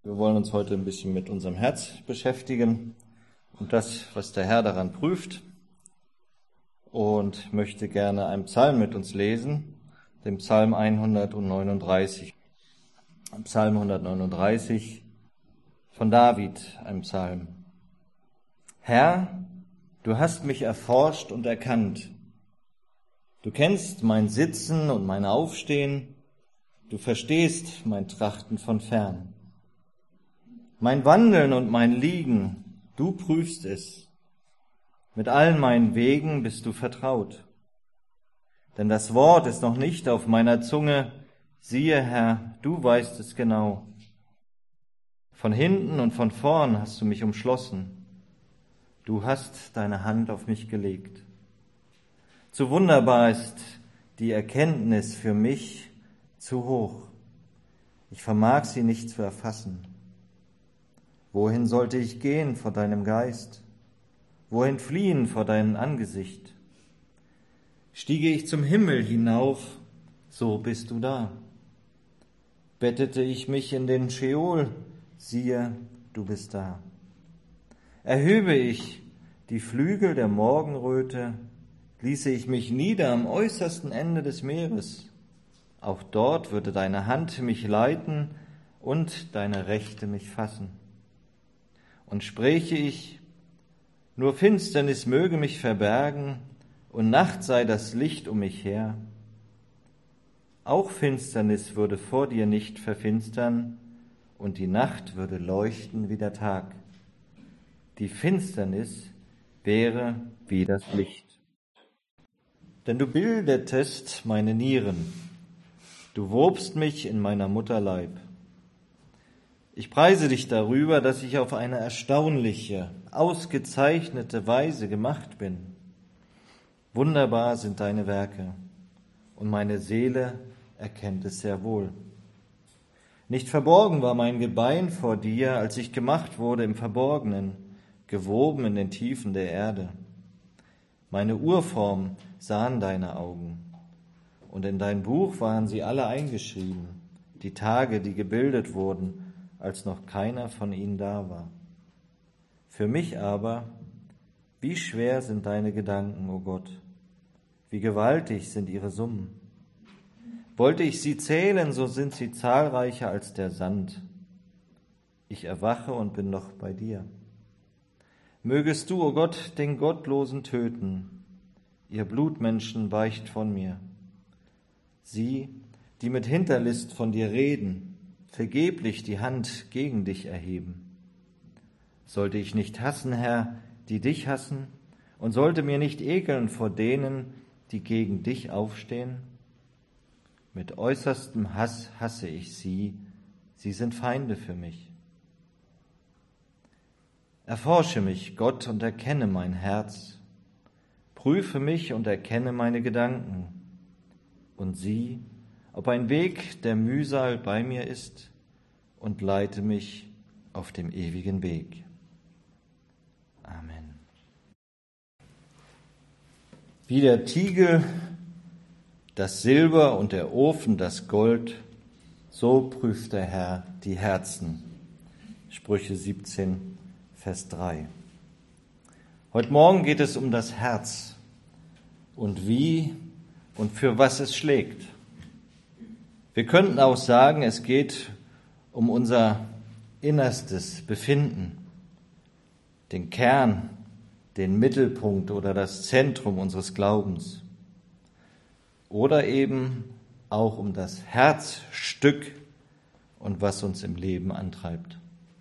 Wir wollen uns heute ein bisschen mit unserem Herz beschäftigen und das, was der Herr daran prüft. Und möchte gerne einen Psalm mit uns lesen, den Psalm 139. Psalm 139 von David, ein Psalm. Herr, du hast mich erforscht und erkannt. Du kennst mein Sitzen und mein Aufstehen. Du verstehst mein Trachten von fern. Mein Wandeln und mein Liegen, du prüfst es. Mit allen meinen Wegen bist du vertraut. Denn das Wort ist noch nicht auf meiner Zunge. Siehe, Herr, du weißt es genau. Von hinten und von vorn hast du mich umschlossen. Du hast deine Hand auf mich gelegt. Zu wunderbar ist die Erkenntnis für mich zu hoch. Ich vermag sie nicht zu erfassen. Wohin sollte ich gehen vor deinem Geist? Wohin fliehen vor deinem Angesicht? Stiege ich zum Himmel hinauf, so bist du da. Bettete ich mich in den Scheol, siehe, du bist da. Erhöbe ich die Flügel der Morgenröte, ließe ich mich nieder am äußersten Ende des Meeres. Auch dort würde deine Hand mich leiten und deine Rechte mich fassen. Und spräche ich, nur Finsternis möge mich verbergen und Nacht sei das Licht um mich her. Auch Finsternis würde vor dir nicht verfinstern und die Nacht würde leuchten wie der Tag. Die Finsternis wäre wie das Licht. Denn du bildetest meine Nieren, du wobst mich in meiner Mutter Leib. Ich preise dich darüber, dass ich auf eine erstaunliche, ausgezeichnete Weise gemacht bin. Wunderbar sind deine Werke, und meine Seele erkennt es sehr wohl. Nicht verborgen war mein Gebein vor dir, als ich gemacht wurde im Verborgenen, gewoben in den Tiefen der Erde. Meine Urform sahen deine Augen, und in dein Buch waren sie alle eingeschrieben, die Tage, die gebildet wurden, als noch keiner von ihnen da war. Für mich aber, wie schwer sind deine Gedanken, o Gott, wie gewaltig sind ihre Summen. Wollte ich sie zählen, so sind sie zahlreicher als der Sand. Ich erwache und bin noch bei dir. Mögest du, o Gott, den Gottlosen töten, ihr Blutmenschen weicht von mir. Sie, die mit Hinterlist von dir reden, vergeblich die Hand gegen dich erheben. Sollte ich nicht hassen, Herr, die dich hassen, und sollte mir nicht ekeln vor denen, die gegen dich aufstehen? Mit äußerstem Hass hasse ich sie, sie sind Feinde für mich. Erforsche mich, Gott, und erkenne mein Herz. Prüfe mich und erkenne meine Gedanken. Und sieh, ob ein Weg der Mühsal bei mir ist, und leite mich auf dem ewigen Weg. Amen. Wie der Tiegel, das Silber und der Ofen das Gold, so prüft der Herr die Herzen. Sprüche 17, Vers 3. Heute Morgen geht es um das Herz und wie und für was es schlägt. Wir könnten auch sagen, es geht um unser innerstes Befinden, den Kern, den Mittelpunkt oder das Zentrum unseres Glaubens. Oder eben auch um das Herzstück und was uns im Leben antreibt.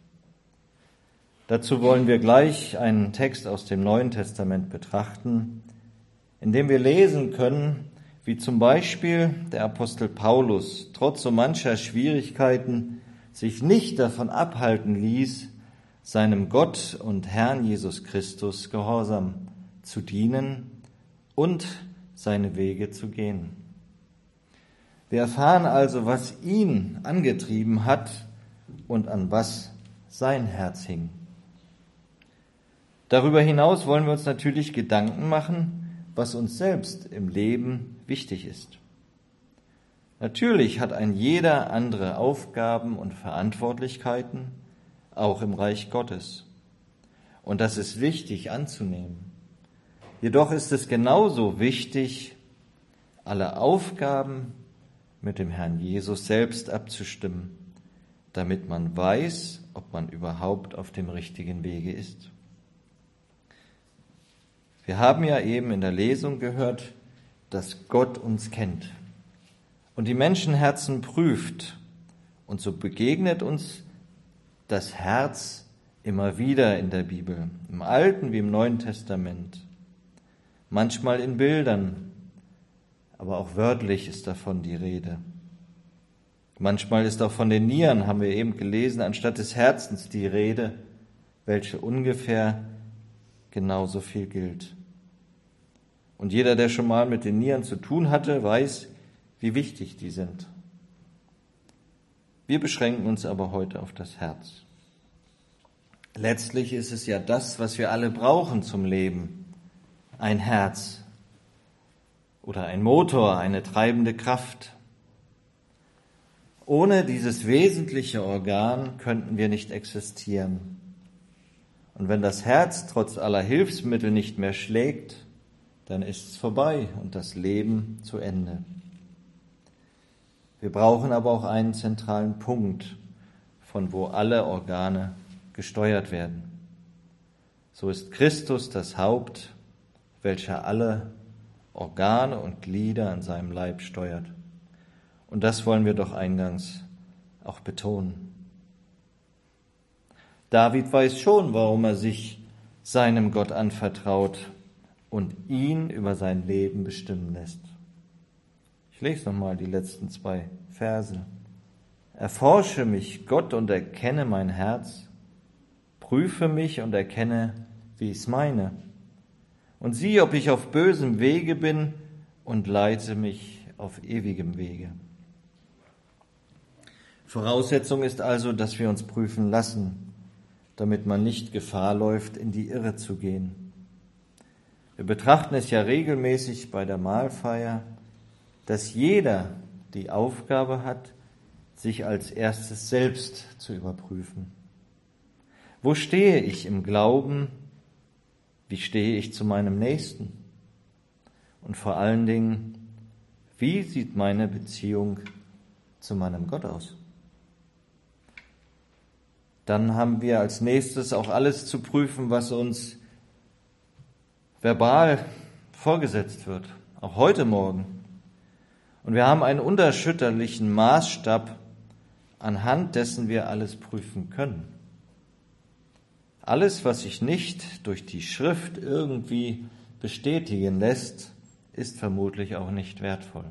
Dazu wollen wir gleich einen Text aus dem Neuen Testament betrachten, in dem wir lesen können, wie zum Beispiel der Apostel Paulus trotz so mancher Schwierigkeiten sich nicht davon abhalten ließ, seinem Gott und Herrn Jesus Christus gehorsam zu dienen und seine Wege zu gehen. Wir erfahren also, was ihn angetrieben hat und an was sein Herz hing. Darüber hinaus wollen wir uns natürlich Gedanken machen, was uns selbst im Leben wichtig ist. Natürlich hat ein jeder andere Aufgaben und Verantwortlichkeiten, auch im Reich Gottes. Und das ist wichtig anzunehmen. Jedoch ist es genauso wichtig, alle Aufgaben mit dem Herrn Jesus selbst abzustimmen, damit man weiß, ob man überhaupt auf dem richtigen Wege ist. Wir haben ja eben in der Lesung gehört, dass Gott uns kennt und die Menschenherzen prüft. Und so begegnet uns das Herz immer wieder in der Bibel, im Alten wie im Neuen Testament. Manchmal in Bildern, aber auch wörtlich ist davon die Rede. Manchmal ist auch von den Nieren, haben wir eben gelesen, anstatt des Herzens die Rede, welche ungefähr genauso viel gilt. Und jeder, der schon mal mit den Nieren zu tun hatte, weiß, wie wichtig die sind. Wir beschränken uns aber heute auf das Herz. Letztlich ist es ja das, was wir alle brauchen zum Leben. Ein Herz oder ein Motor, eine treibende Kraft. Ohne dieses wesentliche Organ könnten wir nicht existieren. Und wenn das Herz trotz aller Hilfsmittel nicht mehr schlägt, dann ist es vorbei und das Leben zu Ende. Wir brauchen aber auch einen zentralen Punkt, von wo alle Organe gesteuert werden. So ist Christus das Haupt, welcher alle Organe und Glieder an seinem Leib steuert. Und das wollen wir doch eingangs auch betonen. David weiß schon, warum er sich seinem Gott anvertraut und ihn über sein Leben bestimmen lässt. Ich lese nochmal die letzten 2 Verse. Erforsche mich, Gott, und erkenne mein Herz. Prüfe mich und erkenne, wie ich es meine. Und sieh, ob ich auf bösem Wege bin, und leite mich auf ewigem Wege. Voraussetzung ist also, dass wir uns prüfen lassen, damit man nicht Gefahr läuft, in die Irre zu gehen. Wir betrachten es ja regelmäßig bei der Mahlfeier, dass jeder die Aufgabe hat, sich als erstes selbst zu überprüfen. Wo stehe ich im Glauben? Wie stehe ich zu meinem Nächsten? Und vor allen Dingen, wie sieht meine Beziehung zu meinem Gott aus? Dann haben wir als nächstes auch alles zu prüfen, was uns verbal vorgesetzt wird, auch heute Morgen. Und wir haben einen unerschütterlichen Maßstab, anhand dessen wir alles prüfen können. Alles, was sich nicht durch die Schrift irgendwie bestätigen lässt, ist vermutlich auch nicht wertvoll.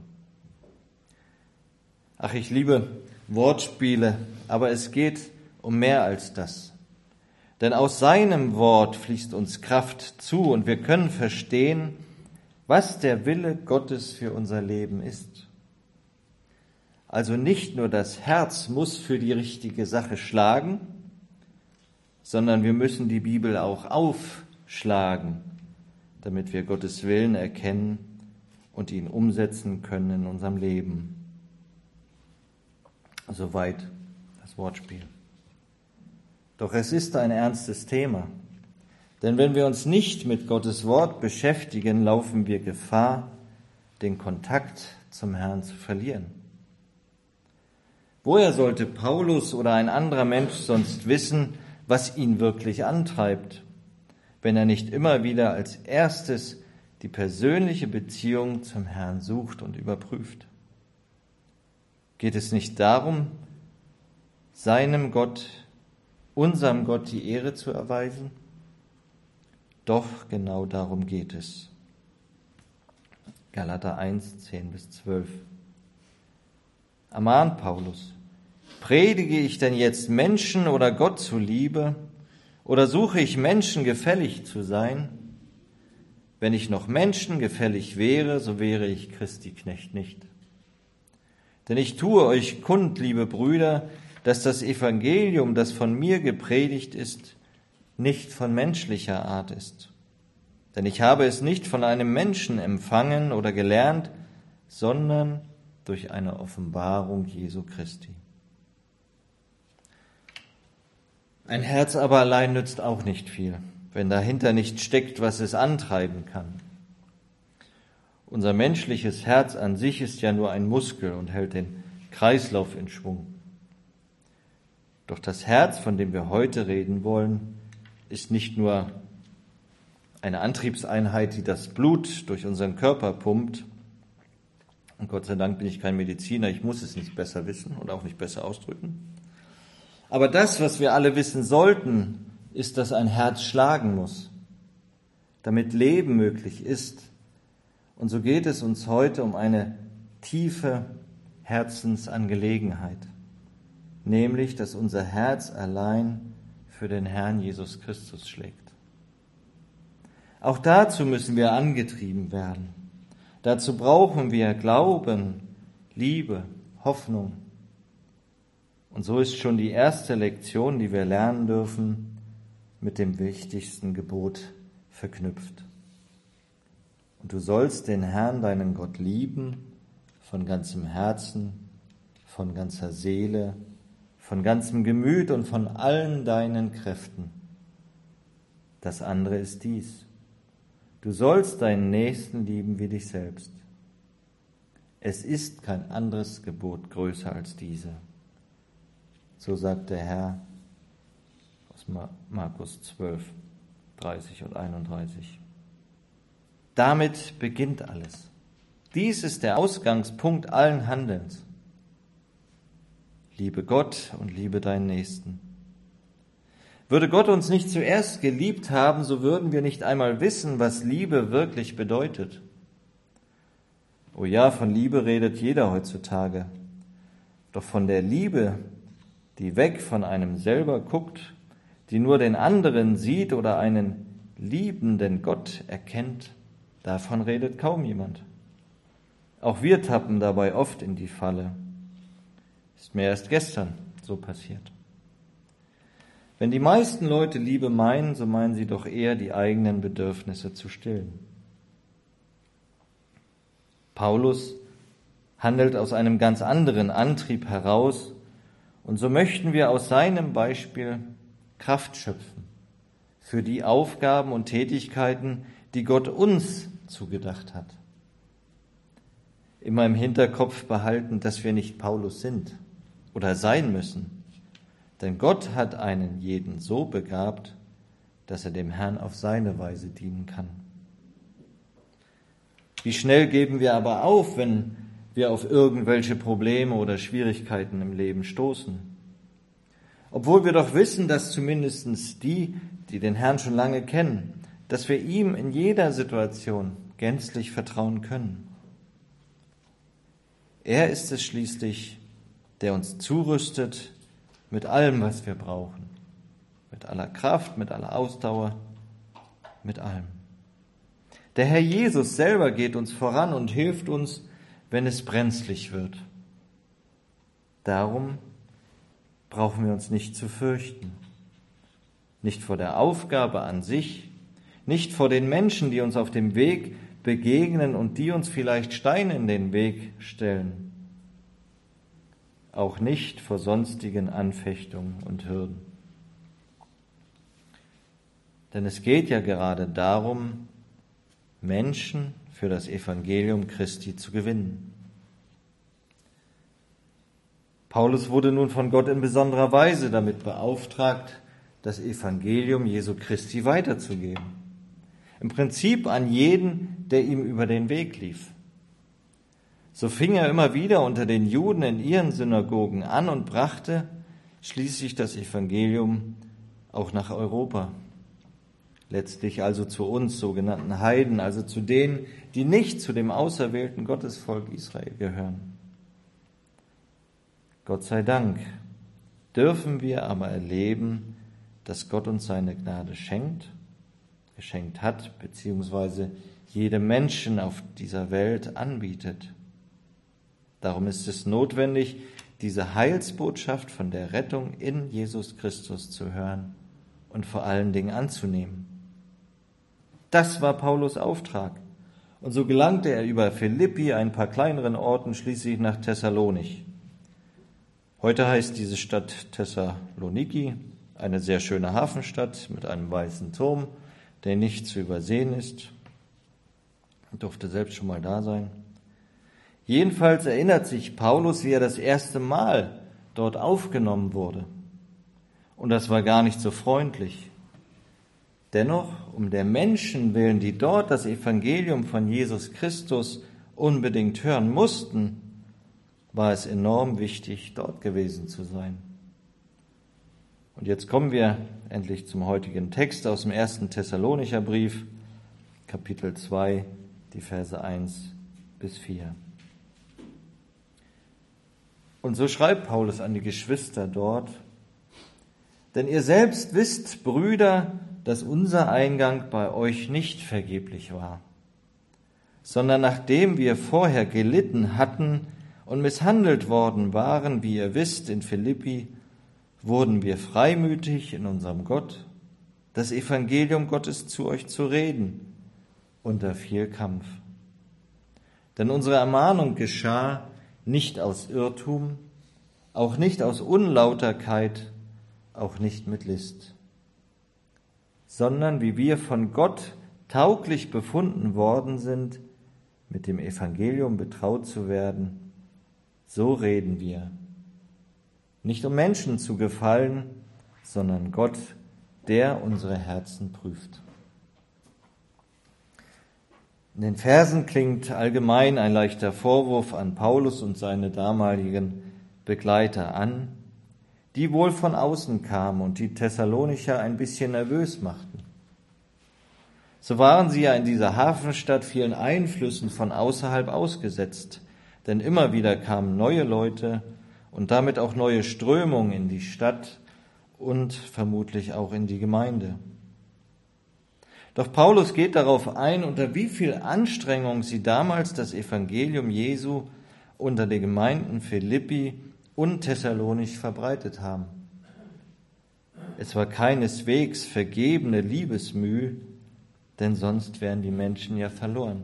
Ach, ich liebe Wortspiele, aber es geht um mehr als das. Denn aus seinem Wort fließt uns Kraft zu und wir können verstehen, was der Wille Gottes für unser Leben ist. Also nicht nur das Herz muss für die richtige Sache schlagen, sondern wir müssen die Bibel auch aufschlagen, damit wir Gottes Willen erkennen und ihn umsetzen können in unserem Leben. Soweit das Wortspiel. Doch es ist ein ernstes Thema, denn wenn wir uns nicht mit Gottes Wort beschäftigen, laufen wir Gefahr, den Kontakt zum Herrn zu verlieren. Woher sollte Paulus oder ein anderer Mensch sonst wissen, was ihn wirklich antreibt, wenn er nicht immer wieder als erstes die persönliche Beziehung zum Herrn sucht und überprüft? Geht es nicht darum, seinem Gott, unserem Gott die Ehre zu erweisen? Doch genau darum geht es. Galater 1, 10-12. Ermahnt Paulus: Predige ich denn jetzt Menschen oder Gott zuliebe, oder suche ich Menschen gefällig zu sein? Wenn ich noch Menschen gefällig wäre, so wäre ich Christi Knecht nicht. Denn ich tue euch kund, liebe Brüder, dass das Evangelium, das von mir gepredigt ist, nicht von menschlicher Art ist. Denn ich habe es nicht von einem Menschen empfangen oder gelernt, sondern durch eine Offenbarung Jesu Christi. Ein Herz aber allein nützt auch nicht viel, wenn dahinter nicht steckt, was es antreiben kann. Unser menschliches Herz an sich ist ja nur ein Muskel und hält den Kreislauf in Schwung. Doch das Herz, von dem wir heute reden wollen, ist nicht nur eine Antriebseinheit, die das Blut durch unseren Körper pumpt. Und Gott sei Dank bin ich kein Mediziner, ich muss es nicht besser wissen und auch nicht besser ausdrücken. Aber das, was wir alle wissen sollten, ist, dass ein Herz schlagen muss, damit Leben möglich ist. Und so geht es uns heute um eine tiefe Herzensangelegenheit, nämlich, dass unser Herz allein für den Herrn Jesus Christus schlägt. Auch dazu müssen wir angetrieben werden. Dazu brauchen wir Glauben, Liebe, Hoffnung. Und so ist schon die erste Lektion, die wir lernen dürfen, mit dem wichtigsten Gebot verknüpft. Und du sollst den Herrn, deinen Gott, lieben, von ganzem Herzen, von ganzer Seele, von ganzem Gemüt und von allen deinen Kräften. Das andere ist dies: Du sollst deinen Nächsten lieben wie dich selbst. Es ist kein anderes Gebot größer als diese. So sagt der Herr aus Markus 12, 30 und 31. Damit beginnt alles. Dies ist der Ausgangspunkt allen Handelns. Liebe Gott und liebe deinen Nächsten. Würde Gott uns nicht zuerst geliebt haben, so würden wir nicht einmal wissen, was Liebe wirklich bedeutet. Oh ja, von Liebe redet jeder heutzutage. Doch von der Liebe, die weg von einem selber guckt, die nur den anderen sieht oder einen liebenden Gott erkennt, davon redet kaum jemand. Auch wir tappen dabei oft in die Falle. Ist mir erst gestern so passiert. Wenn die meisten Leute Liebe meinen, so meinen sie doch eher, die eigenen Bedürfnisse zu stillen. Paulus handelt aus einem ganz anderen Antrieb heraus, und so möchten wir aus seinem Beispiel Kraft schöpfen für die Aufgaben und Tätigkeiten, die Gott uns zugedacht hat. Immer im Hinterkopf behalten, dass wir nicht Paulus sind oder sein müssen. Denn Gott hat einen jeden so begabt, dass er dem Herrn auf seine Weise dienen kann. Wie schnell geben wir aber auf, wenn wir auf irgendwelche Probleme oder Schwierigkeiten im Leben stoßen? Obwohl wir doch wissen, dass zumindest die den Herrn schon lange kennen, dass wir ihm in jeder Situation gänzlich vertrauen können. Er ist es schließlich, der uns zurüstet mit allem, was wir brauchen. Mit aller Kraft, mit aller Ausdauer, mit allem. Der Herr Jesus selber geht uns voran und hilft uns, wenn es brenzlig wird. Darum brauchen wir uns nicht zu fürchten. Nicht vor der Aufgabe an sich, nicht vor den Menschen, die uns auf dem Weg begegnen und die uns vielleicht Steine in den Weg stellen. Auch nicht vor sonstigen Anfechtungen und Hürden. Denn es geht ja gerade darum, Menschen für das Evangelium Christi zu gewinnen. Paulus wurde nun von Gott in besonderer Weise damit beauftragt, das Evangelium Jesu Christi weiterzugeben. Im Prinzip an jeden, der ihm über den Weg lief. So fing er immer wieder unter den Juden in ihren Synagogen an und brachte schließlich das Evangelium auch nach Europa. Letztlich also zu uns sogenannten Heiden, also zu denen, die nicht zu dem auserwählten Gottesvolk Israel gehören. Gott sei Dank dürfen wir aber erleben, dass Gott uns seine Gnade geschenkt hat, beziehungsweise jedem Menschen auf dieser Welt anbietet. Darum ist es notwendig, diese Heilsbotschaft von der Rettung in Jesus Christus zu hören und vor allen Dingen anzunehmen. Das war Paulus' Auftrag. Und so gelangte er über Philippi, ein paar kleineren Orten, schließlich nach Thessalonich. Heute heißt diese Stadt Thessaloniki, eine sehr schöne Hafenstadt mit einem weißen Turm, der nicht zu übersehen ist. Ich durfte selbst schon mal da sein. Jedenfalls erinnert sich Paulus, wie er das erste Mal dort aufgenommen wurde. Und das war gar nicht so freundlich. Dennoch, um der Menschen willen, die dort das Evangelium von Jesus Christus unbedingt hören mussten, war es enorm wichtig, dort gewesen zu sein. Und jetzt kommen wir endlich zum heutigen Text aus dem 1. Thessalonicher Brief, Kapitel 2, die Verse 1 bis 4. Und so schreibt Paulus an die Geschwister dort: Denn ihr selbst wisst, Brüder, dass unser Eingang bei euch nicht vergeblich war, sondern nachdem wir vorher gelitten hatten und misshandelt worden waren, wie ihr wisst, in Philippi, wurden wir freimütig in unserem Gott, das Evangelium Gottes zu euch zu reden, unter viel Kampf. Denn unsere Ermahnung geschah nicht aus Irrtum, auch nicht aus Unlauterkeit, auch nicht mit List, sondern wie wir von Gott tauglich befunden worden sind, mit dem Evangelium betraut zu werden, so reden wir. Nicht um Menschen zu gefallen, sondern Gott, der unsere Herzen prüft. In den Versen klingt allgemein ein leichter Vorwurf an Paulus und seine damaligen Begleiter an, die wohl von außen kamen und die Thessalonicher ein bisschen nervös machten. So waren sie ja in dieser Hafenstadt vielen Einflüssen von außerhalb ausgesetzt, denn immer wieder kamen neue Leute und damit auch neue Strömungen in die Stadt und vermutlich auch in die Gemeinde. Doch Paulus geht darauf ein, unter wie viel Anstrengung sie damals das Evangelium Jesu unter den Gemeinden Philippi und Thessalonich verbreitet haben. Es war keineswegs vergebene Liebesmüh, denn sonst wären die Menschen ja verloren.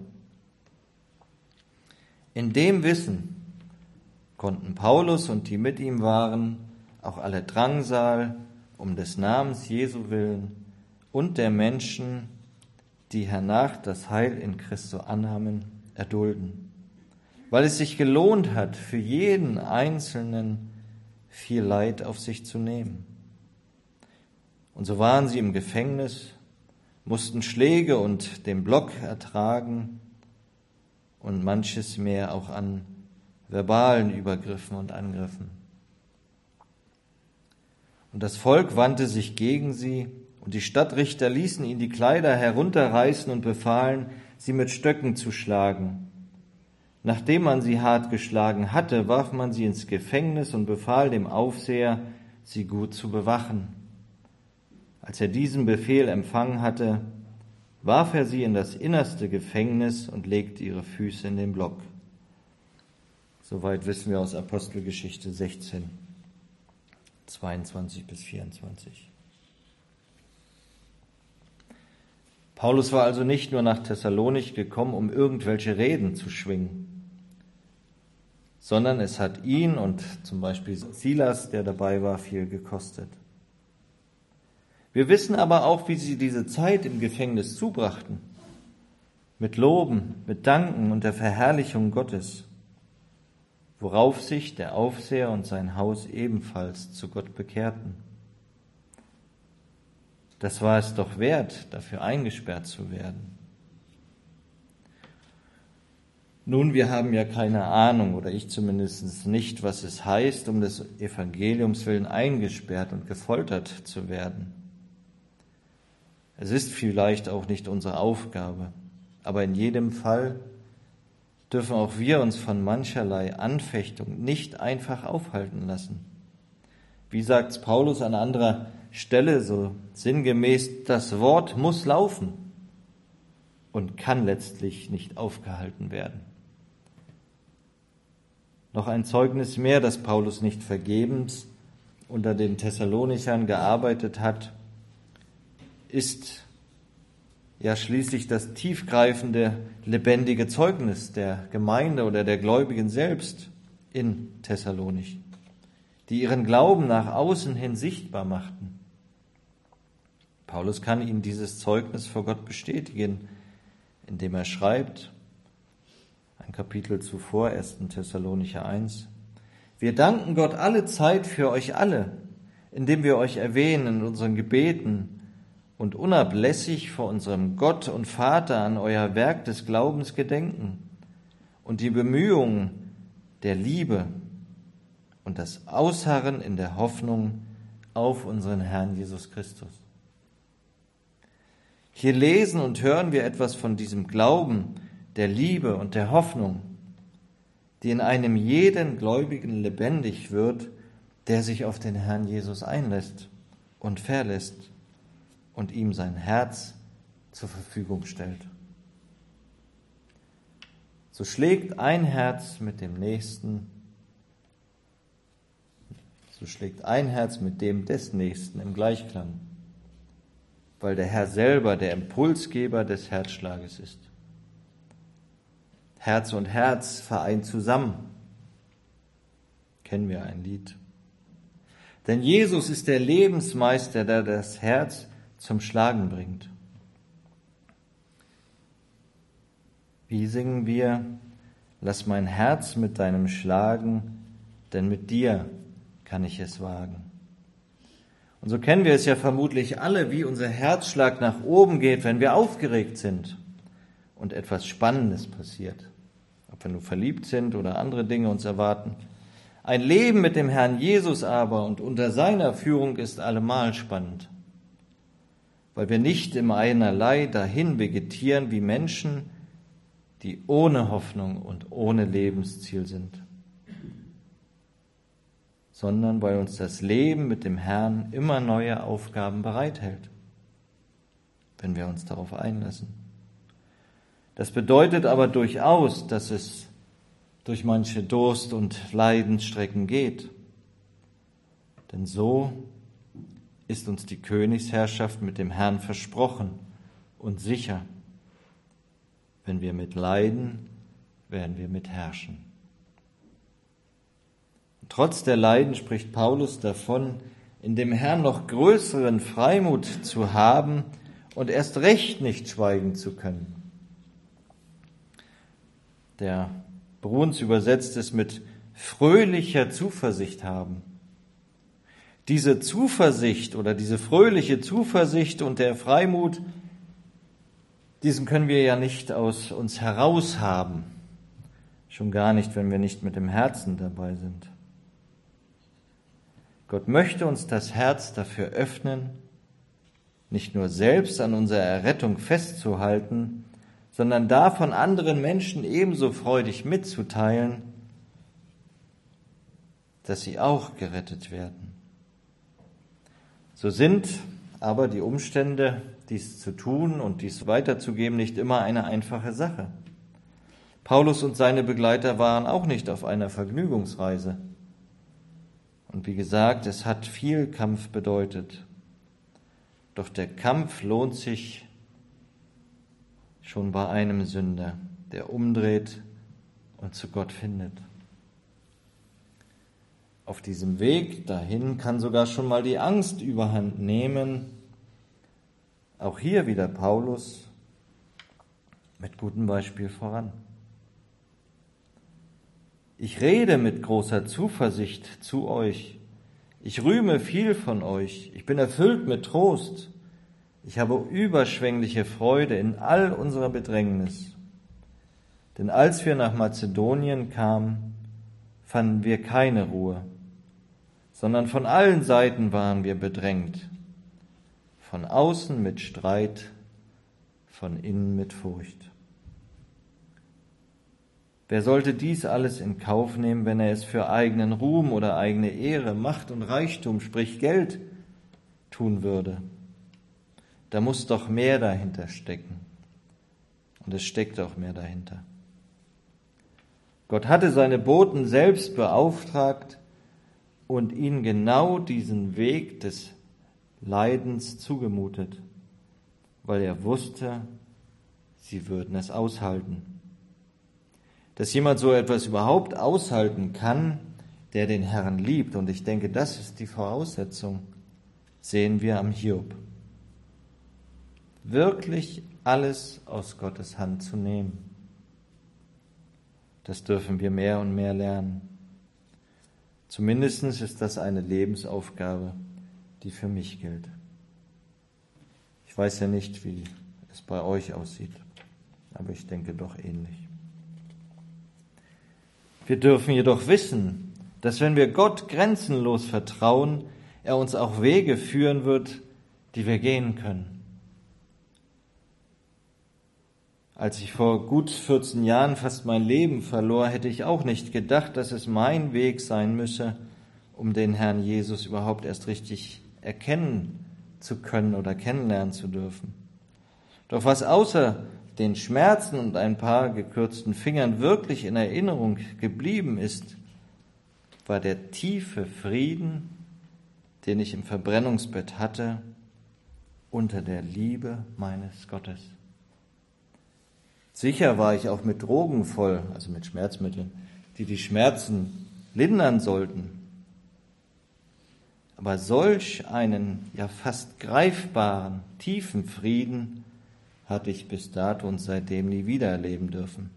In dem Wissen konnten Paulus und die mit ihm waren auch alle Drangsal um des Namens Jesu willen und der Menschen, die hernach das Heil in Christo annahmen, erdulden, weil es sich gelohnt hat, für jeden Einzelnen viel Leid auf sich zu nehmen. Und so waren sie im Gefängnis, mussten Schläge und den Block ertragen und manches mehr auch an verbalen Übergriffen und Angriffen. Und das Volk wandte sich gegen sie, und die Stadtrichter ließen ihnen die Kleider herunterreißen und befahlen, sie mit Stöcken zu schlagen. Nachdem man sie hart geschlagen hatte, warf man sie ins Gefängnis und befahl dem Aufseher, sie gut zu bewachen. Als er diesen Befehl empfangen hatte, warf er sie in das innerste Gefängnis und legte ihre Füße in den Block. Soweit wissen wir aus Apostelgeschichte 16, 22 bis 24. Paulus war also nicht nur nach Thessalonich gekommen, um irgendwelche Reden zu schwingen, sondern es hat ihn und zum Beispiel Silas, der dabei war, viel gekostet. Wir wissen aber auch, wie sie diese Zeit im Gefängnis zubrachten. Mit Loben, mit Danken und der Verherrlichung Gottes, worauf sich der Aufseher und sein Haus ebenfalls zu Gott bekehrten. Das war es doch wert, dafür eingesperrt zu werden. Nun, wir haben ja keine Ahnung, oder ich zumindest nicht, was es heißt, um des Evangeliums willen eingesperrt und gefoltert zu werden. Es ist vielleicht auch nicht unsere Aufgabe, aber in jedem Fall dürfen auch wir uns von mancherlei Anfechtung nicht einfach aufhalten lassen. Wie sagt Paulus an anderer Stelle so sinngemäß, das Wort muss laufen und kann letztlich nicht aufgehalten werden. Noch ein Zeugnis mehr, dass Paulus nicht vergebens unter den Thessalonichern gearbeitet hat, ist, ja schließlich das tiefgreifende, lebendige Zeugnis der Gemeinde oder der Gläubigen selbst in Thessalonich, die ihren Glauben nach außen hin sichtbar machten. Paulus kann ihnen dieses Zeugnis vor Gott bestätigen, indem er schreibt, ein Kapitel zuvor, 1. Thessalonicher 1, wir danken Gott alle Zeit für euch alle, indem wir euch erwähnen in unseren Gebeten und unablässig vor unserem Gott und Vater an euer Werk des Glaubens gedenken und die Bemühungen der Liebe und das Ausharren in der Hoffnung auf unseren Herrn Jesus Christus. Hier lesen und hören wir etwas von diesem Glauben, der Liebe und der Hoffnung, die in einem jeden Gläubigen lebendig wird, der sich auf den Herrn Jesus einlässt und verlässt und ihm sein Herz zur Verfügung stellt. So schlägt ein Herz mit dem nächsten, so schlägt ein Herz mit dem des Nächsten im Gleichklang, weil der Herr selber der Impulsgeber des Herzschlages ist. Herz und Herz vereint zusammen. Kennen wir ein Lied. Denn Jesus ist der Lebensmeister, der das Herz zum Schlagen bringt. Wie singen wir? Lass mein Herz mit deinem schlagen, denn mit dir kann ich es wagen. Und so kennen wir es ja vermutlich alle, wie unser Herzschlag nach oben geht, wenn wir aufgeregt sind und etwas Spannendes passiert. Ob wir nur verliebt sind oder andere Dinge uns erwarten. Ein Leben mit dem Herrn Jesus aber und unter seiner Führung ist allemal spannend, weil wir nicht im Einerlei dahin vegetieren wie Menschen, die ohne Hoffnung und ohne Lebensziel sind, sondern weil uns das Leben mit dem Herrn immer neue Aufgaben bereithält, wenn wir uns darauf einlassen. Das bedeutet aber durchaus, dass es durch manche Durst- und Leidensstrecken geht. Denn so ist uns die Königsherrschaft mit dem Herrn versprochen und sicher. Wenn wir mit leiden, werden wir mit herrschen. Und trotz der Leiden spricht Paulus davon, in dem Herrn noch größeren Freimut zu haben und erst recht nicht schweigen zu können. Der Bruns übersetzt es mit fröhlicher Zuversicht haben. Diese Zuversicht oder diese fröhliche Zuversicht und der Freimut, diesen können wir ja nicht aus uns heraus haben. Schon gar nicht, wenn wir nicht mit dem Herzen dabei sind. Gott möchte uns das Herz dafür öffnen, nicht nur selbst an unserer Errettung festzuhalten, sondern davon anderen Menschen ebenso freudig mitzuteilen, dass sie auch gerettet werden. So sind aber die Umstände, dies zu tun und dies weiterzugeben, nicht immer eine einfache Sache. Paulus und seine Begleiter waren auch nicht auf einer Vergnügungsreise. Und wie gesagt, es hat viel Kampf bedeutet. Doch der Kampf lohnt sich schon bei einem Sünder, der umdreht und zu Gott findet. Auf diesem Weg dahin kann sogar schon mal die Angst überhand nehmen. Auch hier wieder Paulus mit gutem Beispiel voran. Ich rede mit großer Zuversicht zu euch. Ich rühme viel von euch. Ich bin erfüllt mit Trost. Ich habe überschwängliche Freude in all unserer Bedrängnis. Denn als wir nach Mazedonien kamen, fanden wir keine Ruhe, sondern von allen Seiten waren wir bedrängt. Von außen mit Streit, von innen mit Furcht. Wer sollte dies alles in Kauf nehmen, wenn er es für eigenen Ruhm oder eigene Ehre, Macht und Reichtum, sprich Geld, tun würde? Da muss doch mehr dahinter stecken. Und es steckt auch mehr dahinter. Gott hatte seine Boten selbst beauftragt und ihnen genau diesen Weg des Leidens zugemutet, weil er wusste, sie würden es aushalten. Dass jemand so etwas überhaupt aushalten kann, der den Herrn liebt, und ich denke, das ist die Voraussetzung, sehen wir am Hiob. Wirklich alles aus Gottes Hand zu nehmen. Das dürfen wir mehr und mehr lernen. Zumindest ist das eine Lebensaufgabe, die für mich gilt. Ich weiß ja nicht, wie es bei euch aussieht, aber ich denke doch ähnlich. Wir dürfen jedoch wissen, dass wenn wir Gott grenzenlos vertrauen, er uns auch Wege führen wird, die wir gehen können. Als ich vor gut 14 Jahren fast mein Leben verlor, hätte ich auch nicht gedacht, dass es mein Weg sein müsse, um den Herrn Jesus überhaupt erst richtig erkennen zu können oder kennenlernen zu dürfen. Doch was außer den Schmerzen und ein paar gekürzten Fingern wirklich in Erinnerung geblieben ist, war der tiefe Frieden, den ich im Verbrennungsbett hatte, unter der Liebe meines Gottes. Sicher war ich auch mit Drogen voll, also mit Schmerzmitteln, die Schmerzen lindern sollten. Aber solch einen ja fast greifbaren, tiefen Frieden hatte ich bis dato und seitdem nie wieder erleben dürfen.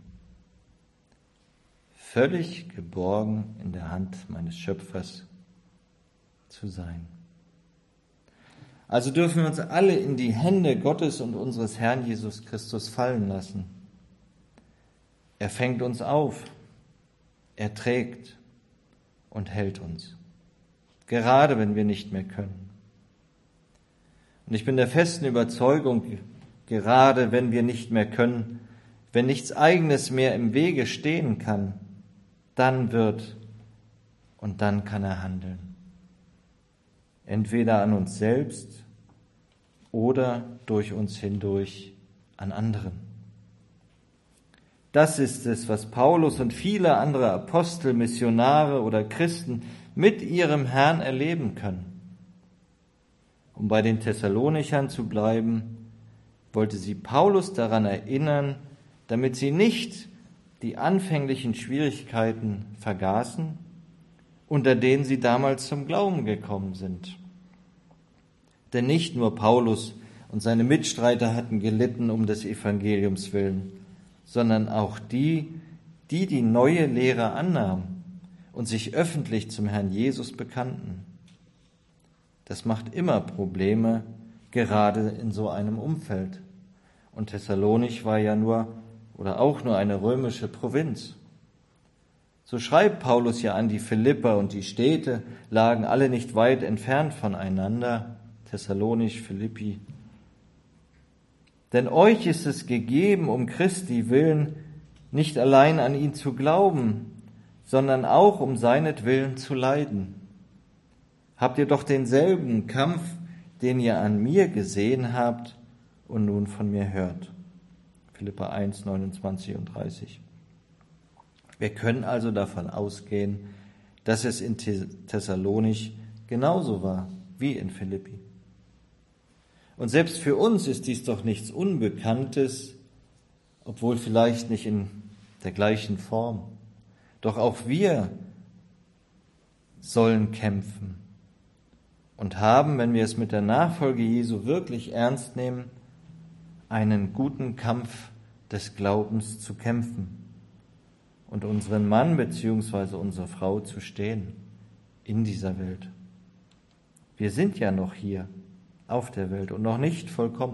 Völlig geborgen in der Hand meines Schöpfers zu sein. Also dürfen wir uns alle in die Hände Gottes und unseres Herrn Jesus Christus fallen lassen. Er fängt uns auf, er trägt und hält uns, gerade wenn wir nicht mehr können. Und ich bin der festen Überzeugung, gerade wenn wir nicht mehr können, wenn nichts Eigenes mehr im Wege stehen kann, dann kann er handeln. Entweder an uns selbst oder durch uns hindurch an anderen. Das ist es, was Paulus und viele andere Apostel, Missionare oder Christen mit ihrem Herrn erleben können. Um bei den Thessalonichern zu bleiben, wollte sie Paulus daran erinnern, damit sie nicht die anfänglichen Schwierigkeiten vergaßen, unter denen sie damals zum Glauben gekommen sind. Denn nicht nur Paulus und seine Mitstreiter hatten gelitten um des Evangeliums willen, sondern auch die neue Lehre annahmen und sich öffentlich zum Herrn Jesus bekannten. Das macht immer Probleme, gerade in so einem Umfeld. Und Thessalonich war ja auch nur eine römische Provinz. So schreibt Paulus ja an die Philipper, und die Städte lagen alle nicht weit entfernt voneinander, Thessalonich, Philippi. Denn euch ist es gegeben, um Christi willen nicht allein an ihn zu glauben, sondern auch um seinetwillen zu leiden. Habt ihr doch denselben Kampf, den ihr an mir gesehen habt und nun von mir hört. Philipper 1, 29 und 30. Wir können also davon ausgehen, dass es in Thessalonich genauso war wie in Philippi. Und selbst für uns ist dies doch nichts Unbekanntes, obwohl vielleicht nicht in der gleichen Form. Doch auch wir sollen kämpfen und haben, wenn wir es mit der Nachfolge Jesu wirklich ernst nehmen, einen guten Kampf des Glaubens zu kämpfen und unseren Mann bzw. unsere Frau zu stehen in dieser Welt. Wir sind ja noch hier auf der Welt und noch nicht vollkommen,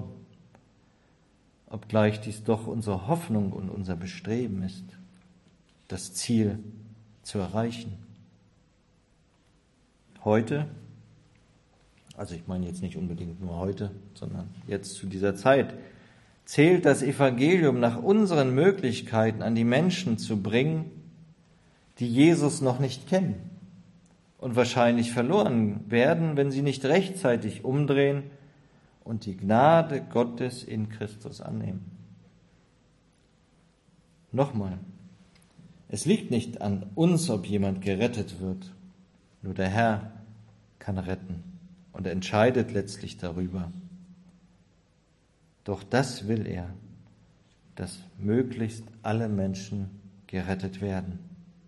obgleich dies doch unsere Hoffnung und unser Bestreben ist, das Ziel zu erreichen. Heute, also ich meine jetzt nicht unbedingt nur heute, sondern jetzt zu dieser Zeit, zählt das Evangelium nach unseren Möglichkeiten an die Menschen zu bringen, die Jesus noch nicht kennen und wahrscheinlich verloren werden, wenn sie nicht rechtzeitig umdrehen und die Gnade Gottes in Christus annehmen. Nochmal, es liegt nicht an uns, ob jemand gerettet wird. Nur der Herr kann retten und entscheidet letztlich darüber. Doch das will er, dass möglichst alle Menschen gerettet werden.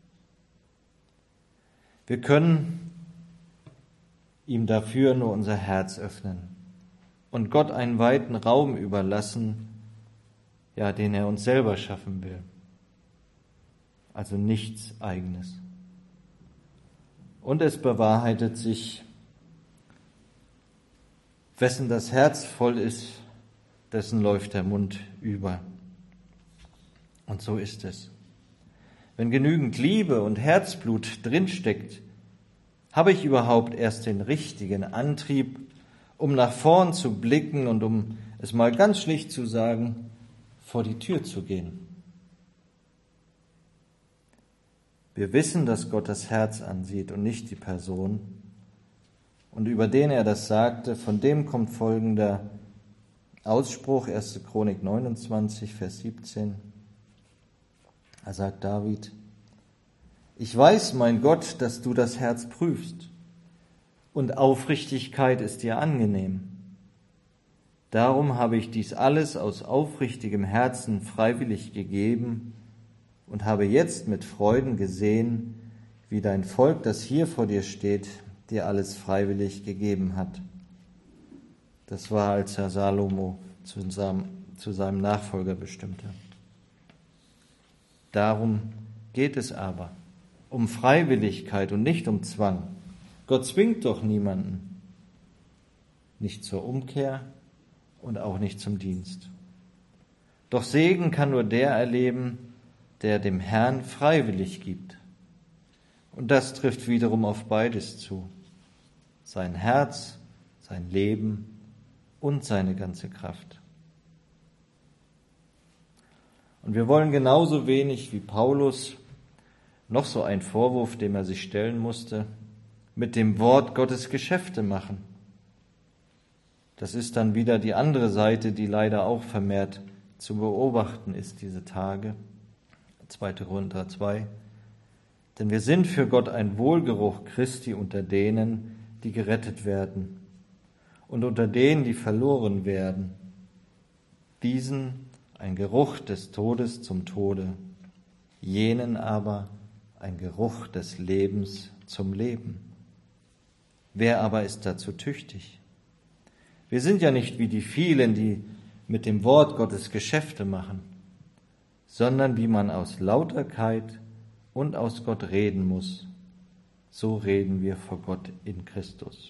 Wir können ihm dafür nur unser Herz öffnen und Gott einen weiten Raum überlassen, ja, den er uns selber schaffen will. Also nichts Eigenes. Und es bewahrheitet sich, wessen das Herz voll ist, dessen läuft der Mund über. Und so ist es. Wenn genügend Liebe und Herzblut drinsteckt, habe ich überhaupt erst den richtigen Antrieb, um nach vorn zu blicken und, um es mal ganz schlicht zu sagen, vor die Tür zu gehen. Wir wissen, dass Gott das Herz ansieht und nicht die Person. Und über den er das sagte, von dem kommt folgender Ausspruch, 1. Chronik 29, Vers 17. Da sagt David: Ich weiß, mein Gott, dass du das Herz prüfst, und Aufrichtigkeit ist dir angenehm. Darum habe ich dies alles aus aufrichtigem Herzen freiwillig gegeben und habe jetzt mit Freuden gesehen, wie dein Volk, das hier vor dir steht, dir alles freiwillig gegeben hat. Das war, als Herr Salomo zu seinem Nachfolger bestimmte. Darum geht es aber, um Freiwilligkeit und nicht um Zwang. Gott zwingt doch niemanden, nicht zur Umkehr und auch nicht zum Dienst. Doch Segen kann nur der erleben, der dem Herrn freiwillig gibt. Und das trifft wiederum auf beides zu: sein Herz, sein Leben und seine ganze Kraft. Und wir wollen genauso wenig wie Paulus, noch so ein Vorwurf, dem er sich stellen musste, mit dem Wort Gottes Geschäfte machen. Das ist dann wieder die andere Seite, die leider auch vermehrt zu beobachten ist diese Tage. 2. Korinther 2. Denn wir sind für Gott ein Wohlgeruch Christi unter denen, die gerettet werden, und unter denen, die verloren werden. Diesen ein Geruch des Todes zum Tode, jenen aber ein Geruch des Lebens zum Leben. Wer aber ist dazu tüchtig? Wir sind ja nicht wie die vielen, die mit dem Wort Gottes Geschäfte machen, sondern wie man aus Lauterkeit und aus Gott reden muss, so reden wir vor Gott in Christus.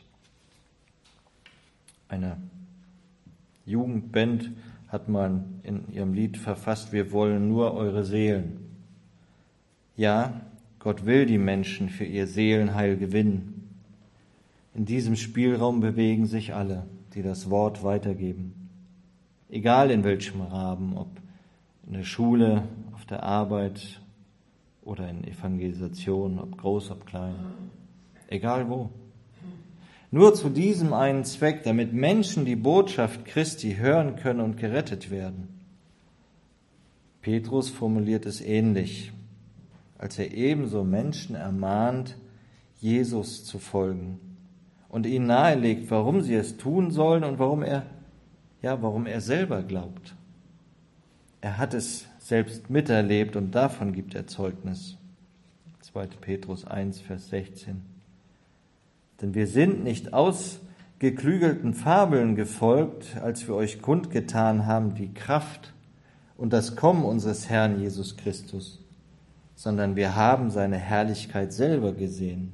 Eine Jugendband hat mal in ihrem Lied verfasst: Wir wollen nur eure Seelen. Ja, Gott will die Menschen für ihr Seelenheil gewinnen. In diesem Spielraum bewegen sich alle, die das Wort weitergeben. Egal in welchem Rahmen, ob in der Schule, auf der Arbeit oder in Evangelisation, ob groß, ob klein. Egal wo. Nur zu diesem einen Zweck, damit Menschen die Botschaft Christi hören können und gerettet werden. Petrus formuliert es ähnlich, als er ebenso Menschen ermahnt, Jesus zu folgen und ihnen nahelegt, warum sie es tun sollen und warum er selber glaubt. Er hat es selbst miterlebt und davon gibt er Zeugnis. 2. Petrus 1, Vers 16. Denn wir sind nicht ausgeklügelten Fabeln gefolgt, als wir euch kundgetan haben die Kraft und das Kommen unseres Herrn Jesus Christus, sondern wir haben seine Herrlichkeit selber gesehen.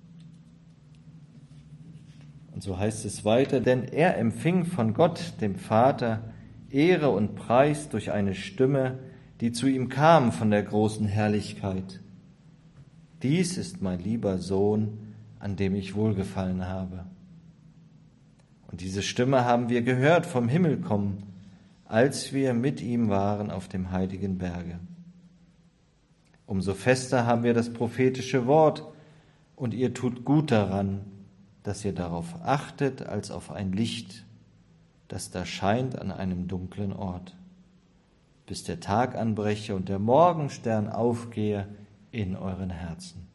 Und so heißt es weiter: Denn er empfing von Gott, dem Vater, Ehre und Preis durch eine Stimme, die zu ihm kam von der großen Herrlichkeit. Dies ist mein lieber Sohn, an dem ich wohlgefallen habe. Und diese Stimme haben wir gehört vom Himmel kommen, als wir mit ihm waren auf dem heiligen Berge. Umso fester haben wir das prophetische Wort, und ihr tut gut daran, dass ihr darauf achtet, als auf ein Licht, das da scheint an einem dunklen Ort, bis der Tag anbreche und der Morgenstern aufgehe in euren Herzen.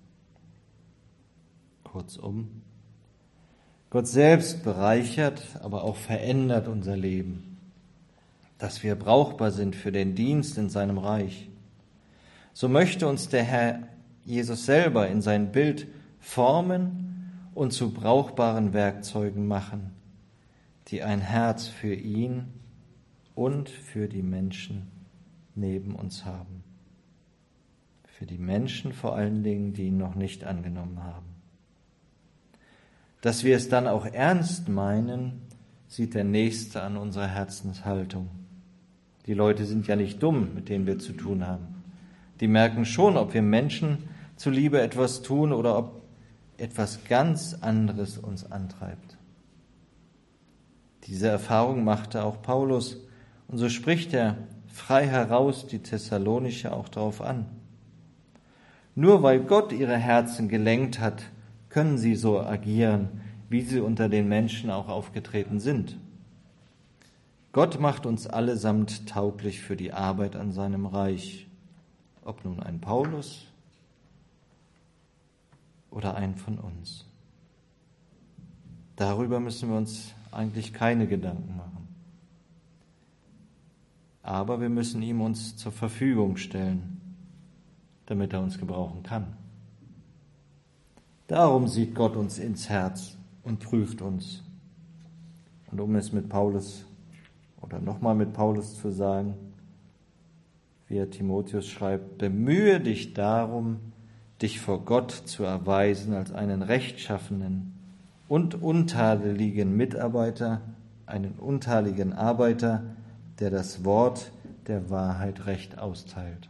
Kurzum, Gott selbst bereichert, aber auch verändert unser Leben. dass wir brauchbar sind für den Dienst in seinem Reich. So möchte uns der Herr Jesus selber in sein Bild formen und zu brauchbaren Werkzeugen machen, die ein Herz für ihn und für die Menschen neben uns haben. Für die Menschen vor allen Dingen, die ihn noch nicht angenommen haben. Dass wir es dann auch ernst meinen, sieht der Nächste an unserer Herzenshaltung. Die Leute sind ja nicht dumm, mit denen wir zu tun haben. Die merken schon, ob wir Menschen zuliebe etwas tun oder ob etwas ganz anderes uns antreibt. Diese Erfahrung machte auch Paulus, und so spricht er frei heraus die Thessalonicher auch darauf an. Nur weil Gott ihre Herzen gelenkt hat, können sie so agieren, wie sie unter den Menschen auch aufgetreten sind. Gott macht uns allesamt tauglich für die Arbeit an seinem Reich, ob nun ein Paulus oder ein von uns. Darüber müssen wir uns eigentlich keine Gedanken machen. Aber wir müssen ihm uns zur Verfügung stellen, damit er uns gebrauchen kann. Darum sieht Gott uns ins Herz und prüft uns. Und um es mit Paulus oder nochmal mit Paulus zu sagen, wie er Timotheus schreibt, bemühe dich darum, dich vor Gott zu erweisen als einen rechtschaffenen und untadeligen Mitarbeiter, einen untadeligen Arbeiter, der das Wort der Wahrheit recht austeilt.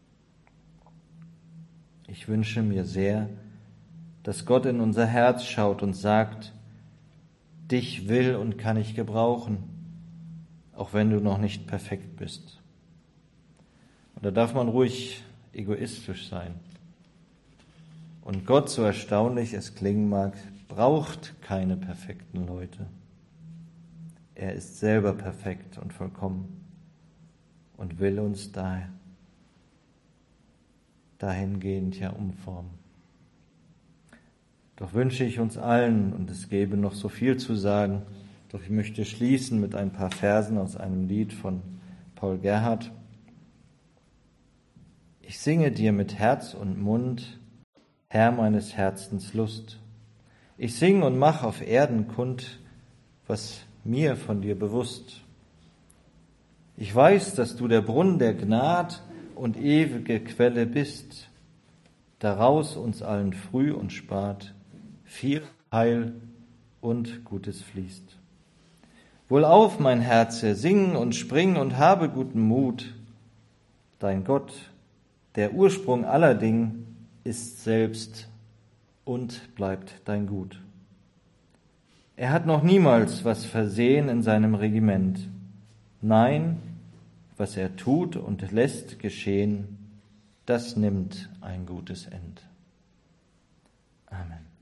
Ich wünsche mir sehr, dass Gott in unser Herz schaut und sagt, dich will und kann ich gebrauchen, auch wenn du noch nicht perfekt bist. Und da darf man ruhig egoistisch sein. Und Gott, so erstaunlich es klingen mag, braucht keine perfekten Leute. Er ist selber perfekt und vollkommen und will uns dahingehend ja umformen. Doch wünsche ich uns allen, und es gäbe noch so viel zu sagen, doch ich möchte schließen mit ein paar Versen aus einem Lied von Paul Gerhardt. Ich singe dir mit Herz und Mund, Herr meines Herzens Lust. Ich sing und mach auf Erden kund, was mir von dir bewusst. Ich weiß, dass du der Brunnen der Gnad und ewige Quelle bist, daraus uns allen früh und spat viel Heil und Gutes fließt. Wohlauf, mein Herze, sing und spring und habe guten Mut. Dein Gott, der Ursprung aller Ding, ist selbst und bleibt dein Gut. Er hat noch niemals was versehen in seinem Regiment. Nein, was er tut und lässt geschehen, das nimmt ein gutes End. Amen.